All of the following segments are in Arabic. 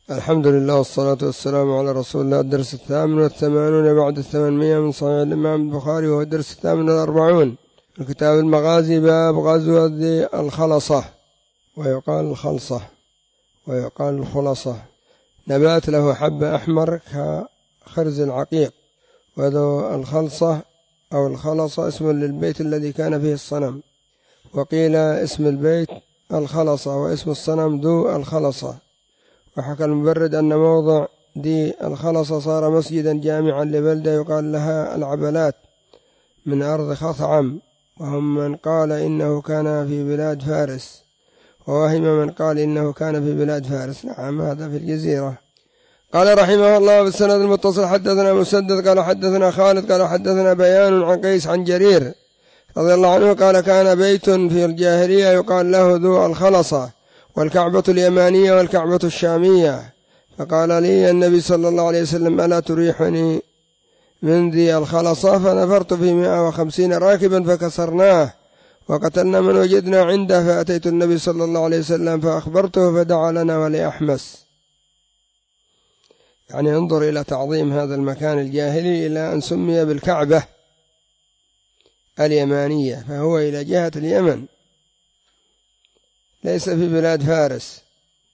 الحمد لله والصلاة والسلام على رسول الله. الدرس 88 بعد 800 من صحيح الإمام البخاري، وهو الدرس 48 من كتاب المغازي، باب غزوة ذي الخلصة، ويقال الخلصة ويقال الخلصة. نبات له حبة أحمر كخرز العقيق، وذو الخلصة أو الخلصة اسم للبيت الذي كان فيه الصنم، وقيل اسم البيت الخلصة واسم الصنم ذو الخلصة. وحكى المبرد أن موضع دي الخلصة صار مسجدا جامعا لبلدة يقال لها العبلات من أرض خثعم، وهم من قال إنه كان في بلاد فارس، ووهم من قال إنه كان في بلاد فارس. نعم، هذا في الجزيرة. قال رحمه الله بالسند المتصل حدثنا مسدد قال حدثنا خالد قال حدثنا بيان عن قيس عن جرير رضي الله عنه قال كان بيت في الجاهلية يقال له ذو الخلصة، والكعبة اليمانية والكعبة الشامية. فقال لي النبي صلى الله عليه وسلم ألا تريحني من ذي الخلصة؟ فنفرت في 150 راكبا فكسرناه وقتلنا من وجدنا عنده، فأتيت النبي صلى الله عليه وسلم فأخبرته فدعا لنا ولأحمس. يعني انظر إلى تعظيم هذا المكان الجاهلي إلى أن سمي بالكعبة اليمانية، فهو إلى جهة اليمن ليس في بلاد فارس.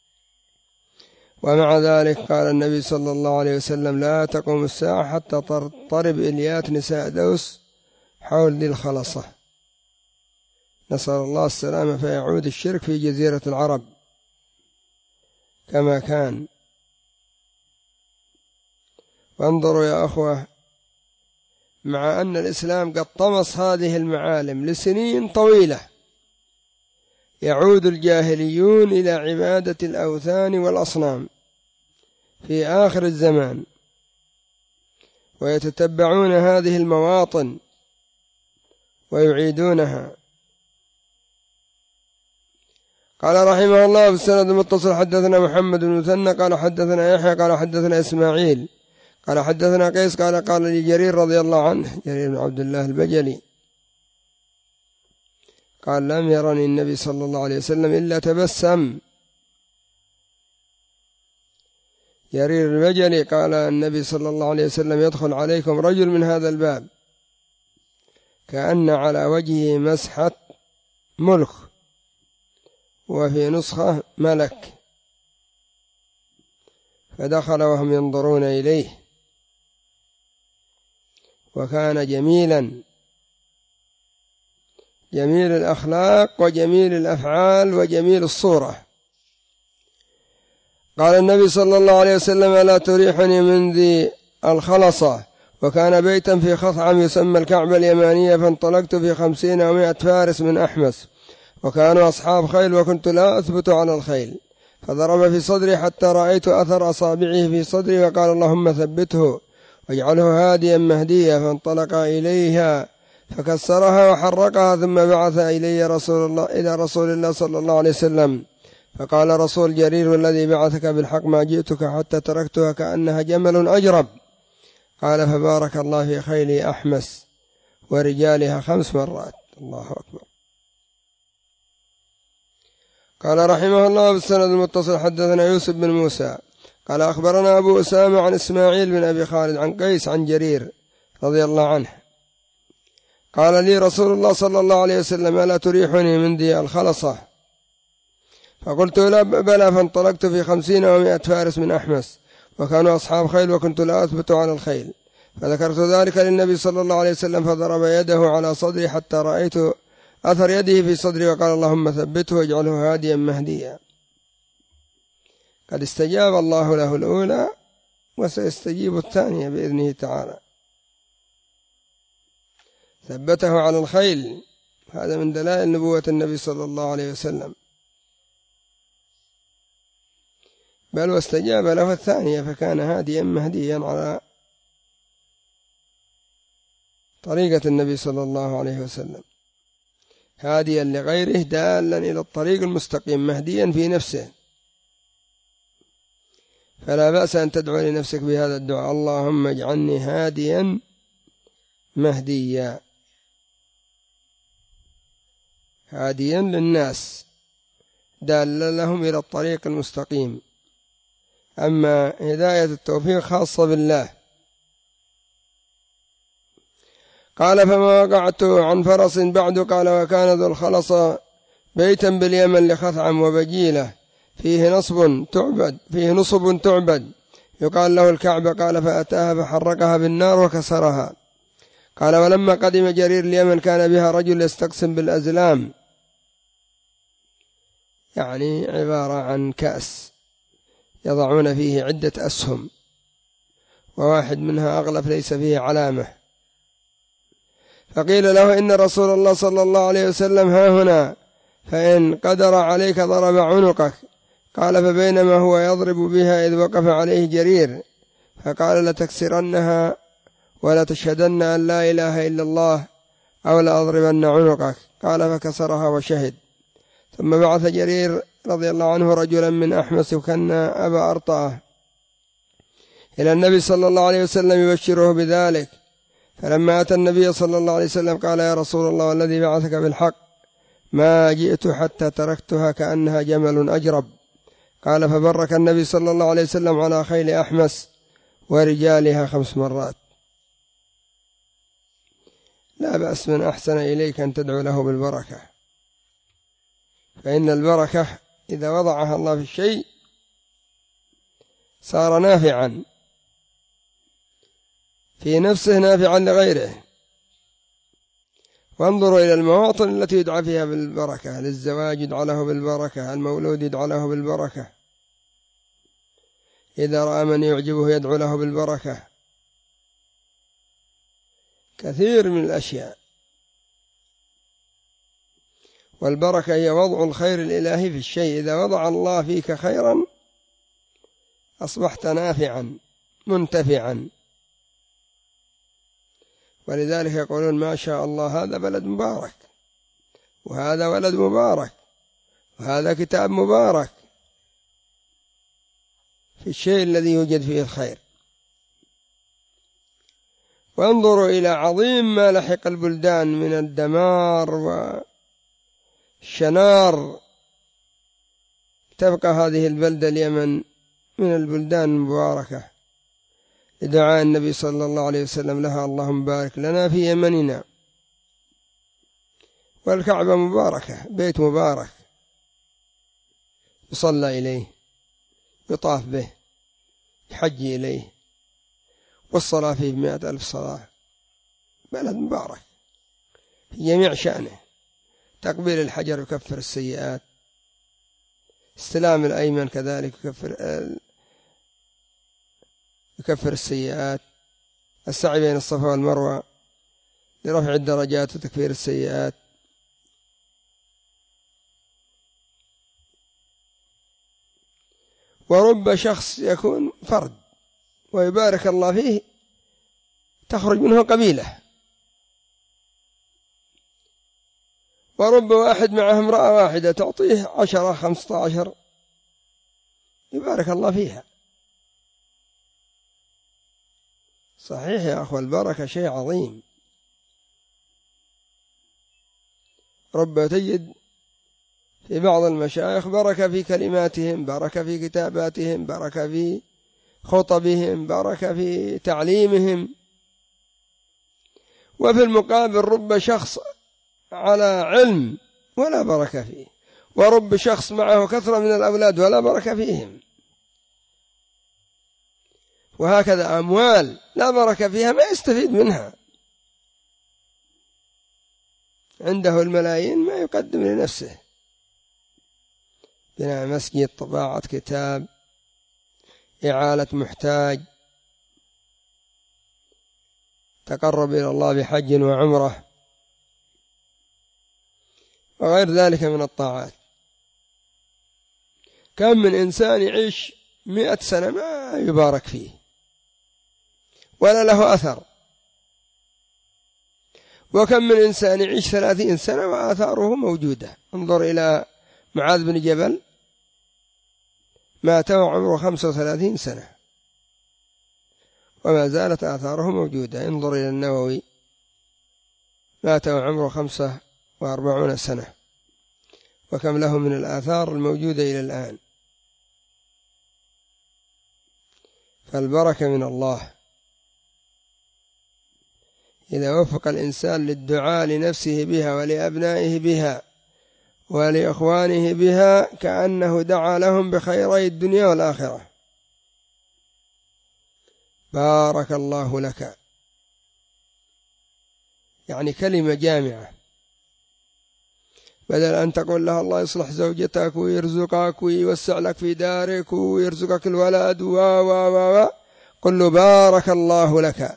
ومع ذلك قال النبي صلى الله عليه وسلم لا تقوم الساعة حتى تضطرب إليات نساء دوس حول ذي الخلصة، نسأل الله السلامة، فيعود الشرك في جزيرة العرب كما كان. وانظروا يا أخوة، مع أن الإسلام قد طمس هذه المعالم لسنين طويلة، يعود الجاهليون إلى عبادة الأوثان والأصنام في آخر الزمان، ويتتبعون هذه المواطن ويعيدونها. قال رحمه الله بالسند المتصل حدثنا محمد بن مثنى قال حدثنا يحيى قال حدثنا إسماعيل قال حدثنا قيس قال لي جرير رضي الله عنه، جرير بن عبد الله البجلي، قال لم يرني النبي صلى الله عليه وسلم إلا تبسم. جرير البجلي قال النبي صلى الله عليه وسلم يدخل عليكم رجل من هذا الباب كأن على وجهه مسحة ملك، وفي نسخة ملك، فدخل وهم ينظرون إليه، وكان جميلا جميل الأخلاق وجميل الأفعال وجميل الصورة. قال النبي صلى الله عليه وسلم ألا تريحني من ذي الخلصة؟ وكان بيتا في خثعم يسمى الكعبة اليمانية، فانطلقت في 50 أو 100 فارس من أحمس، وكانوا أصحاب خيل وكنت لا أثبت على الخيل، فضرب في صدري حتى رأيت أثر أصابعه في صدري، وقال اللهم ثبته واجعله هاديا مهديا، فانطلق إليها فكسرها وحرقها، ثم بعث إلى رسول الله صلى الله عليه وسلم، فقال رسول جرير والذي بعثك بالحق ما جئتك حتى تركتها كأنها جمل أجرب. قال فبارك الله في خيلي أحمس ورجالها 5 مرات. الله أكبر. قال رحمه الله بالسند المتصل حدثنا يوسف بن موسى قال أخبرنا أبو أسامة عن إسماعيل بن أبي خالد عن قيس عن جرير رضي الله عنه قال لي رسول الله صلى الله عليه وسلم ألا تريحني من ذي الخلصة؟ فقلت لا بلى، فانطلقت في 50 أو 100 فارس من أحمس، وكانوا أصحاب خيل وكنت لا أثبت على الخيل، فذكرت ذلك للنبي صلى الله عليه وسلم، فضرب يده على صدري حتى رأيت أثر يده في صدري، وقال اللهم ثبته واجعله هاديا مهديا. قد استجاب الله له الأولى وسيستجيب الثانية بإذنه تعالى. ثبته على الخيل، هذا من دلائل نبوة النبي صلى الله عليه وسلم، بل واستجاب له الثانية، فكان هاديا مهديا على طريقة النبي صلى الله عليه وسلم، هاديا لغيره دالا إلى الطريق المستقيم، مهديا في نفسه. فلا بأس أن تدعو لنفسك بهذا الدعاء اللهم اجعلني هاديا مهديا، هاديا للناس دالا لهم إلى الطريق المستقيم أما هداية التوفيق خاصة بالله. قال فما وقعت عن فرس بعد. قال وكان ذو الخلص بيتا باليمن لخثعم وبجيلة فيه نصب تعبد يقال له الكعبة. قال فأتاها فحرقها بالنار وكسرها. قال ولما قدم جرير اليمن كان بها رجل يستقسم بالأزلام، يعني عبارة عن كأس يضعون فيه عدة أسهم، وواحد منها أغلف ليس فيه علامة. فقيل له إن رسول الله صلى الله عليه وسلم ها هنا، فإن قدر عليك ضرب عنقك. قال فبينما هو يضرب بها إذ وقف عليه جرير فقال لتكسرنها ولتشهدن أن لا إله إلا الله أو لأضربن عنقك. قال فكسرها وشهد. ثم بعث جرير رضي الله عنه رجلا من أحمس يكنى أبا أرطاه إلى النبي صلى الله عليه وسلم يبشره بذلك. فلما أتى النبي صلى الله عليه وسلم قال يا رسول الله والذي بعثك بالحق ما جئت حتى تركتها كأنها جمل أجرب. قال فبرك النبي صلى الله عليه وسلم على خيل أحمس ورجالها 5 مرات. لا بأس من أحسن إليك أن تدعو له بالبركة، فإن البركة إذا وضعها الله في الشيء صار نافعا في نفسه نافعا لغيره. وانظروا إلى المواطن التي يدعى فيها بالبركة. للزواج يدعى له بالبركة، المولود يدعى له بالبركة، إذا رأى من يعجبه يدعو له بالبركة. كثير من الأشياء. والبركة هي وضع الخير الإلهي في الشيء. إذا وضع الله فيك خيرا أصبحت نافعا منتفعا. ولذلك يقولون ما شاء الله هذا بلد مبارك، وهذا ولد مبارك، وهذا كتاب مبارك، في الشيء الذي يوجد فيه الخير. وانظروا إلى عظيم ما لحق البلدان من الدمار والشنار، تبقى هذه البلدة اليمن من البلدان المباركة لدعاء النبي صلى الله عليه وسلم لها اللهم بارك لنا في يمننا. والكعبة مباركة، بيت مبارك يصلى إليه، يطاف به، يحج إليه، والصلاة فيه 100,000 صلاة. بلد مبارك في جميع شأنه. تقبيل الحجر يكفر السيئات، استلام الأيمن كذلك يكفر السيئات، السعي بين الصفا والمروة لرفع الدرجات وتكفير السيئات. ورب شخص يكون فرد ويبارك الله فيه تخرج منه قبيلة، ورب واحد معه امرأة واحدة تعطيه 10 15 يبارك الله فيها. صحيح يا أخوة، البركة شيء عظيم. رب تجد في بعض المشايخ بركة في كلماتهم، بركة في كتاباتهم، بركة في خطبهم، بركة في تعليمهم. وفي المقابل رب شخص على علم ولا بركة فيه، ورب شخص معه كثرة من الأولاد ولا بركة فيهم. وهكذا أموال لا بركة فيها، ما يستفيد منها، عنده الملايين ما يقدم لنفسه. بناء مسجد، طباعة كتاب، إعالة محتاج، تقرب إلى الله بحج وعمرة وغير ذلك من الطاعات. كم من إنسان يعيش 100 سنة ما يبارك فيه ولا له أثر، وكم من إنسان يعيش 30 سنة وآثاره موجودة. انظر إلى معاذ بن جبل، مات وعمره 35 سنة وما زالت آثاره موجودة. انظر إلى النووي، مات وعمره 45 سنة وكم له من الآثار الموجودة إلى الآن. فالبركة من الله. إذا وفق الإنسان للدعاء لنفسه بها ولأبنائه بها ولإخوانه بها كأنه دعا لهم بخيري الدنيا والآخرة. بارك الله لك، يعني كلمة جامعة، بدل أن تقول لها الله يصلح زوجتك ويرزقك ويوسع لك في دارك ويرزقك الولد قل له بارك الله لك.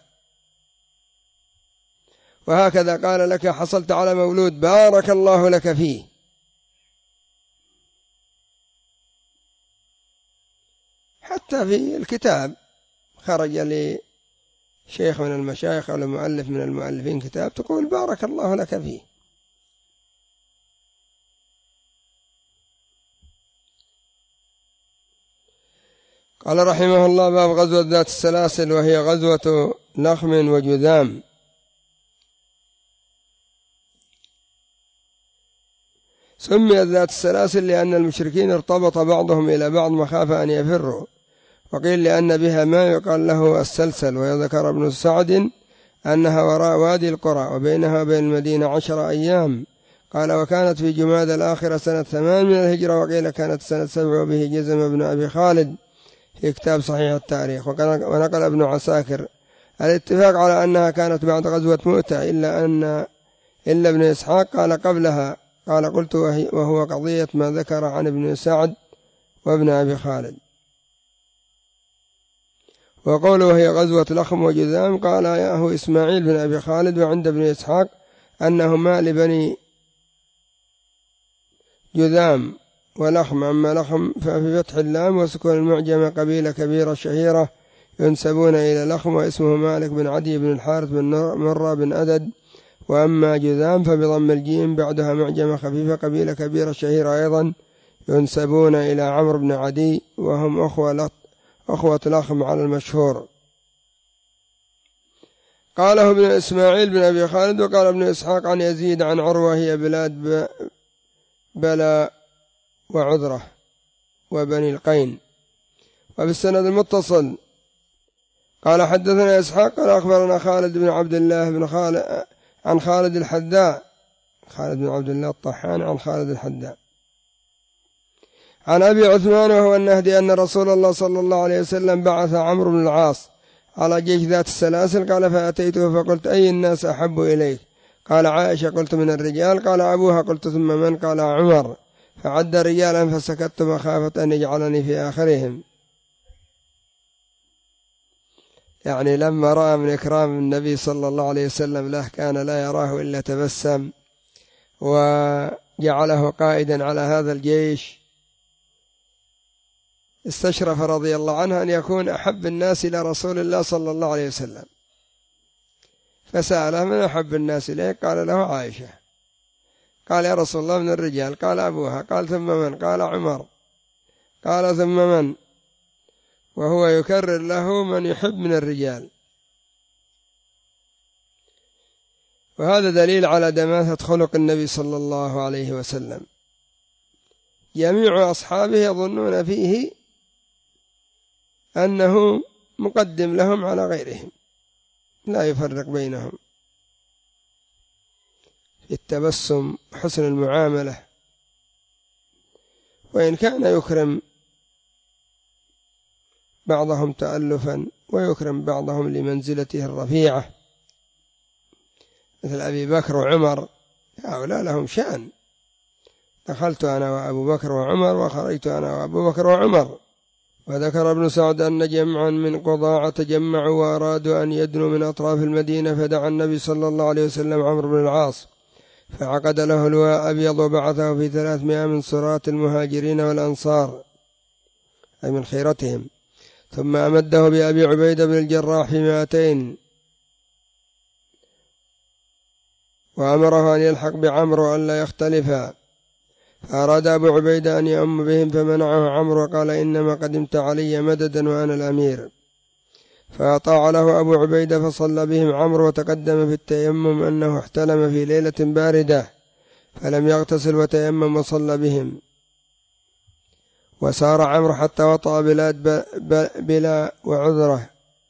وهكذا قال لك حصلت على مولود بارك الله لك فيه. حتى في الكتاب خرج لي شيخ من المشايخ أو مؤلف من المؤلفين كتاب تقول بارك الله لك فيه. قال رحمه الله: باب غزوة ذات السلاسل، وهي غزوة لخم وجذام. سميت ذات السلاسل لأن المشركين ارتبط بعضهم إلى بعض مخافة أن يفروا، وقيل لأن بها ما يقال له السلسل. ويذكر ابن سعد أنها وراء وادي القرى وبينها وبين المدينة 10 أيام. قال: وكانت في جماد الآخرة سنة 8 من الهجرة، وقيل كانت سنة 7. وبه جزم ابن أبي خالد في كتاب صحيح التاريخ. ونقل ابن عساكر الاتفاق على أنها كانت بعد غزوة مؤتة، إلا ابن إسحاق قال قبلها. قال: قلت وهو قضية ما ذكر عن ابن سعد وابن أبي خالد. وقوله هي غزوة لخم وجذام قال ياه إسماعيل بن أبي خالد. وعند ابن إسحاق أنهما لبني جذام ولخم. أما لخم ففي فتح اللام وسكون المعجمة قبيلة كبيرة شهيرة ينسبون إلى لخم، واسمه مالك بن عدي بن الحارث بن مرة بن أدد. وأما جذام فبضم الجيم بعدها معجمة خفيفة قبيلة كبيرة شهيرة أيضا ينسبون إلى عمرو بن عدي، وهم أخوة لخم على المشهور. قاله ابن إسماعيل بن أبي خالد. وقال ابن إسحاق عن يزيد عن عروة هي بلاد بلا وعذرة وبني القين. وبالسند المتصل قال حدثنا إسحاق قال أخبرنا خالد بن عبد الله بن خالد عن خالد الحذاء، خالد بن عبد الله الطحان عن خالد الحذاء عن أبي عثمان وهو النهدي أن رسول الله صلى الله عليه وسلم بعث عمرو بن العاص على جيش ذات السلاسل. قال: فأتيته فقلت: أي الناس أحب إليك؟ قال: عائشة. قلت: من الرجال؟ قال: أبوها. قلت: ثم من؟ قال: عمر. فعد رجالا فسكت مخافة أن يجعلني في آخرهم. يعني لما رأى من إكرام النبي صلى الله عليه وسلم له كان لا يراه إلا تبسم، وجعله قائدا على هذا الجيش. استشرف رضي الله عنه أن يكون أحب الناس إلى رسول الله صلى الله عليه وسلم، فسأله: من أحب الناس إليك؟ قال له: عائشة. قال: يا رسول الله، من الرجال؟ قال: أبوها. قال: ثم من؟ قال: عمر. قال: ثم من؟ وهو يكرر له من يحب من الرجال. وهذا دليل على دماثة خلق النبي صلى الله عليه وسلم. جميع أصحابه يظنون فيه أنه مقدم لهم على غيرهم، لا يفرق بينهم في التبسم وحسن المعاملة. وإن كان يكرم بعضهم تألفا ويكرم بعضهم لمنزلته الرفيعة، مثل أبي بكر وعمر، هؤلاء لهم شأن. دخلت أنا وأبو بكر وعمر وخرجت أنا وأبو بكر وعمر. وذكر ابن سعد أن جمعا من قضاعة تجمعوا وأرادوا أن يدنوا من أطراف المدينة، فدعا النبي صلى الله عليه وسلم عمرو بن العاص فعقد له لواء أبيض وبعثه في 300 من صراط المهاجرين والأنصار، أي من خيرتهم، ثم أمده بأبي عبيدة بن الجراح في 200، وأمره أن يلحق بعمرو أن لا يختلفا. فأراد أبو عبيدة أن يؤم بهم فمنعه عمرو وقال: إنما قدمت علي مددا وأنا الأمير. فأطاع له أبو عبيدة فصلى بهم عمرو، وتقدم في التيمم أنه احتلم في ليلة باردة فلم يغتسل وتيمم وصلى بهم. وسار عمرو حتى وطأ بلاد بلا وعذره.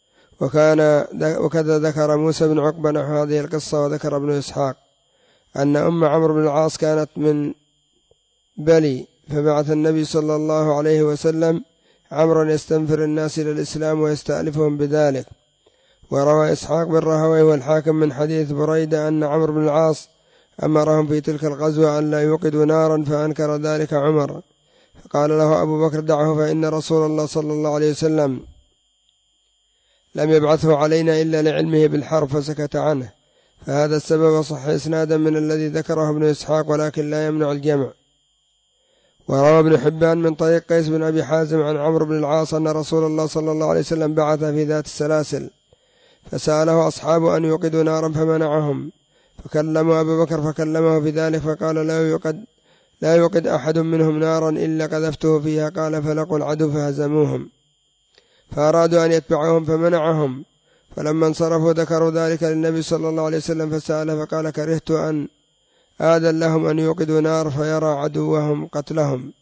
وكذا ذكر موسى بن عقبة نحو هذه القصة. وذكر ابن إسحاق أن أم عمرو بن العاص كانت من بلي، فبعث النبي صلى الله عليه وسلم عمرا يستنفر الناس إلى الإسلام ويستألفهم بذلك. وروى إسحاق بن راهويه والحاكم من حديث بريدة أن عمرو بن العاص أمرهم في تلك الغزوة أن لا يوقدوا نارا، فأنكر ذلك عمر، فقال له أبو بكر دعه، فإن رسول الله صلى الله عليه وسلم لم يبعثه علينا إلا لعلمه بالحرب، فسكت عنه. فهذا السبب صح إسنادا من الذي ذكره ابن إسحاق، ولكن لا يمنع الجمع. وروى ابن حبان من طريق قيس بن أبي حازم عن عمرو بن العاص أن رسول الله صلى الله عليه وسلم بعث في ذات السلاسل، فسأله أصحابه أن يوقدوا نارا فمنعهم، فكلموا أبو بكر فكلمه بذلك، فقال لا يوقد أحد منهم نارا إلا قذفته فيها. قال فلقوا العدو فهزموهم، فأرادوا أن يتبعوهم فمنعهم. فلما انصرفوا ذكروا ذلك للنبي صلى الله عليه وسلم فسأله، فقال كرهت أن آذن لهم أن يوقدوا نار فيرى عدوهم قتلهم،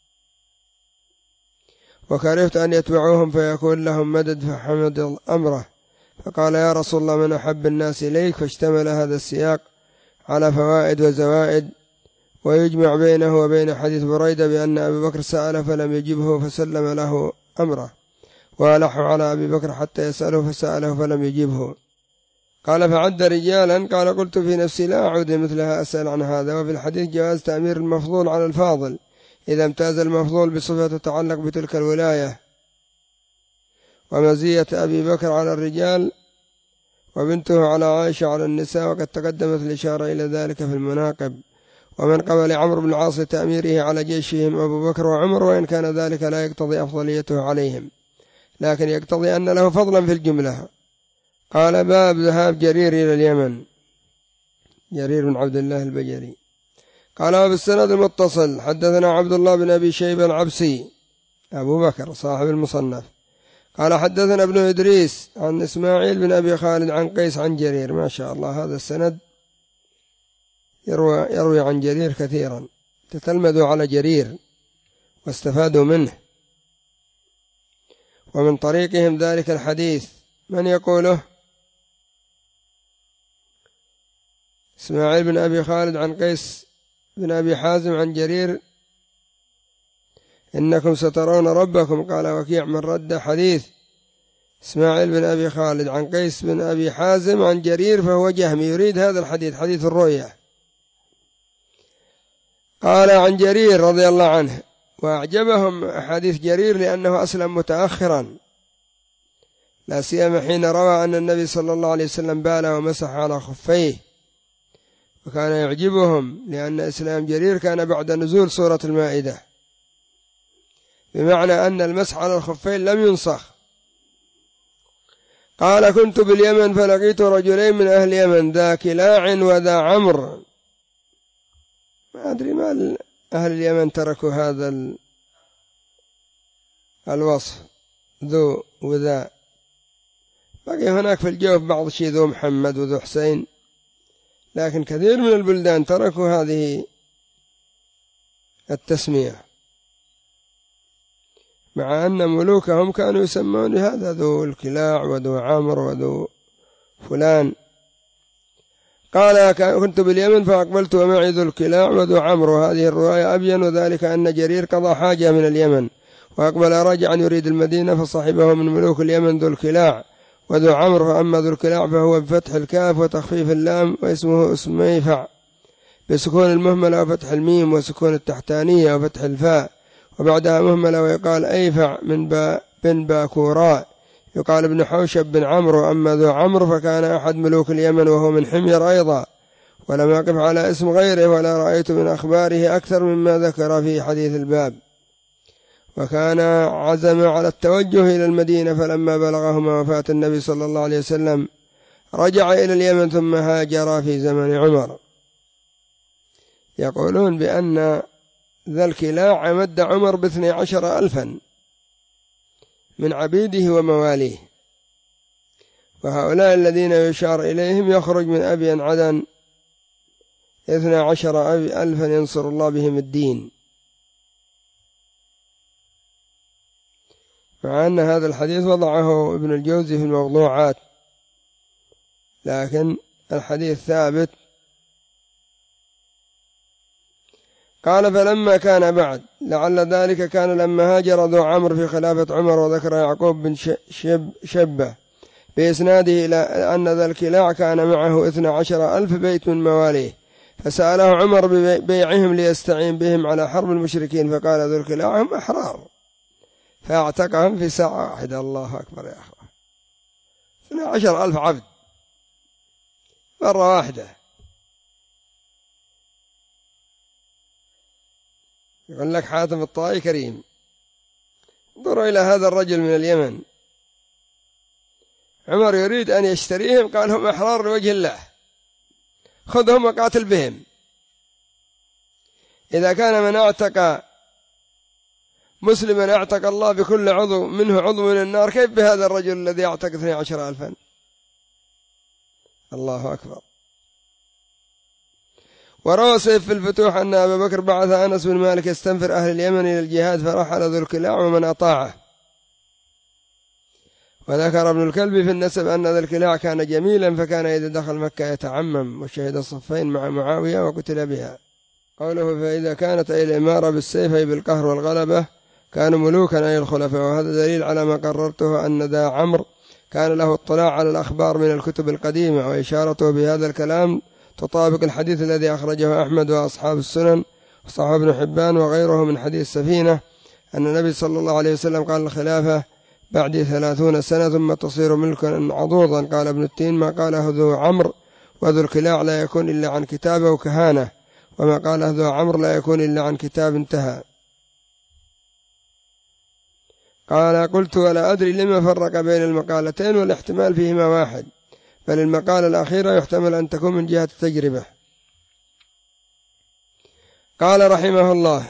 وكرهت أن يتبعوهم فيكون لهم مدد، فحمد أمره. فقال يا رسول الله من أحب الناس إليك؟ فاشتمل هذا السياق على فوائد وزوائد، ويجمع بينه وبين حديث بريدة بأن أبي بكر سأله فلم يجبه فسلم له أمره، وألحوا على أبي بكر حتى يسأله فسأله فلم يجبه. قال فعد رجالا، قال قلت في نفسي لا أعود مثلها أسأل عن هذا. وفي الحديث جواز تأمير المفضول على الفاضل إذا امتاز المفضول بصفة تتعلق بتلك الولاية، ومزية أبي بكر على الرجال وبنته على عائشة على النساء، وقد تقدمت الإشارة إلى ذلك في المناقب. ومن قبل عمرو بن العاص تأميره على جيشهم أبو بكر وعمر، وإن كان ذلك لا يقتضي أفضليته عليهم، لكن يقتضي أن له فضلا في الجملة. قال باب ذهاب جرير إلى اليمن. جرير بن عبد الله البجلي. قال بالسند المتصل حدثنا عبد الله بن أبي شيبة العبسي أبو بكر صاحب المصنف قال حدثنا ابن إدريس عن إسماعيل بن أبي خالد عن قيس عن جرير. ما شاء الله، هذا السند يروي عن جرير كثيرا، تتلمذوا على جرير واستفادوا منه. ومن طريقهم ذلك الحديث من يقوله؟ إسماعيل بن أبي خالد عن قيس بن أبي حازم عن جرير إنكم سترون ربكم. قال وكيع من رد حديث إسماعيل بن أبي خالد عن قيس بن أبي حازم عن جرير فهو جهمي، يريد هذا الحديث حديث الرؤيا. قال عن جرير رضي الله عنه، وأعجبهم حديث جرير لأنه أسلم متأخرا، لا سيما حين روى أن النبي صلى الله عليه وسلم بال ومسح على خفيه، وكان يعجبهم لأن إسلام جرير كان بعد نزول سورة المائدة، بمعنى أن المسح على الخفين لم ينسخ. قال كنت باليمن فلقيت رجلين من أهل اليمن ذا كلاع وذا عمرو. ما أدري ما أهل اليمن تركوا هذا الوصف ذو وذا، بقي هناك في الجوف بعض شيء ذو محمد وذو حسين، لكن كثير من البلدان تركوا هذه التسمية، مع أن ملوكهم كانوا يسمون هذا ذو الكلاع وذو عمر وذو فلان. قال كنت باليمن فأقبلت ومعي ذو الكلاع وذو عمر. وهذه الرواية أبين، وذلك أن جرير قضى حاجة من اليمن وأقبل راجعا يريد المدينة، فصاحبه من ملوك اليمن ذو الكلاع وذو عمر. فأما ذو الكلاع فهو بفتح الكاف وتخفيف اللام، واسمه اسميفع بسكون المهملة وفتح الميم وسكون التحتانية وفتح الفاء وبعدها مهملة، ويقال أيفع من بن باكوراء، يقال ابن حوشب بن عمرو. أما ذو عمرو فكان أحد ملوك اليمن وهو من حمير أيضا، ولم أقف على اسم غيره ولا رأيت من أخباره أكثر مما ذكر في حديث الباب. وكان عزم على التوجه إلى المدينة، فلما بلغهما وفاة النبي صلى الله عليه وسلم رجع إلى اليمن ثم هاجر في زمن عمر. يقولون بأن ذا الكلاع عمد عمر ب12,000 من عبيده ومواليه، وهؤلاء الذين يشار إليهم يخرج من أبين عدن 12,000 ينصر الله بهم الدين. مع أن هذا الحديث وضعه ابن الجوزي في الموضوعات، لكن الحديث ثابت. قال فلما كان بعد، لعل ذلك كان لما هاجر ذو عمرو في خلافة عمر. وذكر يعقوب بن شبة بإسناده إلى أن ذا الكلاع كان معه 12,000 بيت من مواليه، فسأله عمر ببيعهم ليستعين بهم على حرب المشركين، فقال ذو الكلاع هم أحرار، فاعتقهم في ساعة واحدة. الله أكبر يا أخوة، 12,000 عبد مرة واحدة. يقول لك حاتم الطائي كريم. انظروا إلى هذا الرجل من اليمن، عمر يريد أن يشتريهم، قال هم أحرار لوجه الله، خذهم وقاتل بهم. إذا كان من اعتق مسلما اعتق الله بكل عضو منه عضو من النار، كيف بهذا الرجل الذي اعتق 12,000؟ الله أكبر. وروى سيف في الفتوح أن أبا بكر بعث أنس بن مالك يستنفر أهل اليمن إلى الجهاد، فرحل ذو الكلاع ومن أطاعه. وذكر ابن الكلب في النسب أن ذا الكلاع كان جميلا، فكان إذا دخل مكة يتعمم، وشهد الصفين مع معاوية وقتل بها. قوله فإذا كانت أي الإمارة بالسيف أي بالقهر والغلبة كانوا ملوكا أي الخلفاء. وهذا دليل على ما قررته أن ذا عمرو كان له اطلاع على الأخبار من الكتب القديمة، وإشارته بهذا الكلام تطابق الحديث الذي أخرجه أحمد وأصحاب السنن وصححه ابن حبان وغيره من حديث سفينة أن النبي صلى الله عليه وسلم قال الخلافة بعد 30 سنة ثم تصير ملكا عضوضا. قال ابن التين ما قاله ذو عمرو وذو الكلاع لا يكون إلا عن كتابه وكهانة، وما قاله ذو عمرو لا يكون إلا عن كتاب انتهى. قال قلت ولا أدري لما فرق بين المقالتين، والاحتمال فيهما واحد، بل المقالة الأخيرة يحتمل أن تكون من جهة التجربة. قال رحمه الله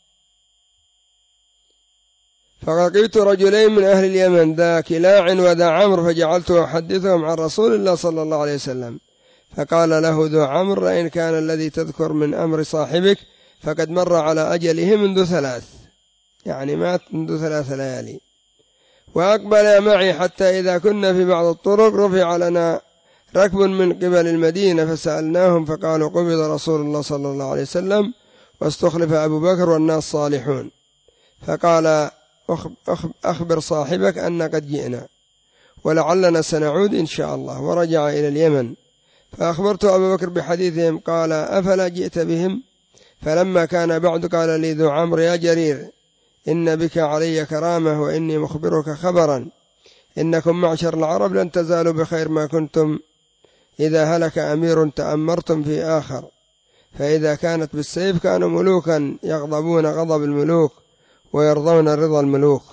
فلقيت رجلين من أهل اليمن ذا كلاع وذا عمرو، فجعلت أحدثهم عن رسول الله صلى الله عليه وسلم. فقال له ذو عمرو إن كان الذي تذكر من أمر صاحبك فقد مر على أجله منذ 3، يعني مات منذ 3 ليالي. وأقبل معي حتى إذا كنا في بعض الطرق رفع لنا ركب من قبل المدينة، فسألناهم فقالوا قبض رسول الله صلى الله عليه وسلم واستخلف أبو بكر والناس صالحون. فقال أخبر صاحبك أن قد جئنا ولعلنا سنعود إن شاء الله. ورجع إلى اليمن، فأخبرت أبو بكر بحديثهم، قال أفلا جئت بهم؟ فلما كان بعد قال لي ذو عمرو يا جرير إن بك علي كرامة، وإني مخبرك خبرا إنكم معشر العرب لن تزالوا بخير ما كنتم إذا هلك أمير تأمرتم في آخر، فإذا كانت بالسيف كانوا ملوكا يغضبون غضب الملوك ويرضون رضا الملوك.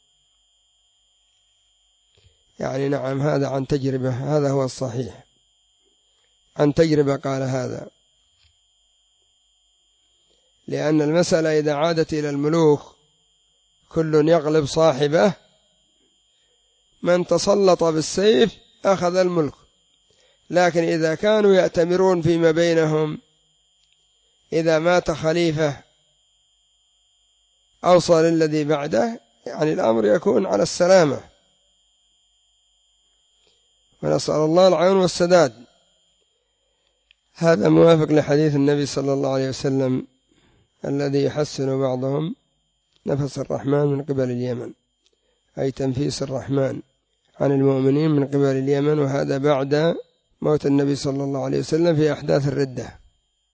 يعني نعم هذا عن تجربة، هذا هو الصحيح، عن تجربة قال هذا، لأن المسألة إذا عادت إلى الملوك كل يغلب صاحبه، من تسلط بالسيف أخذ الملك. لكن إذا كانوا يأتمرون فيما بينهم، إذا مات خليفة أوصى للذي بعده، يعني الأمر يكون على السلامة. ونسأل الله العون والسداد. هذا موافق لحديث النبي صلى الله عليه وسلم الذي يحسن بعضهم نفس الرحمن من قبل اليمن، أي تنفيس الرحمن عن المؤمنين من قبل اليمن. وهذا بعد موت النبي صلى الله عليه وسلم في أحداث الردة.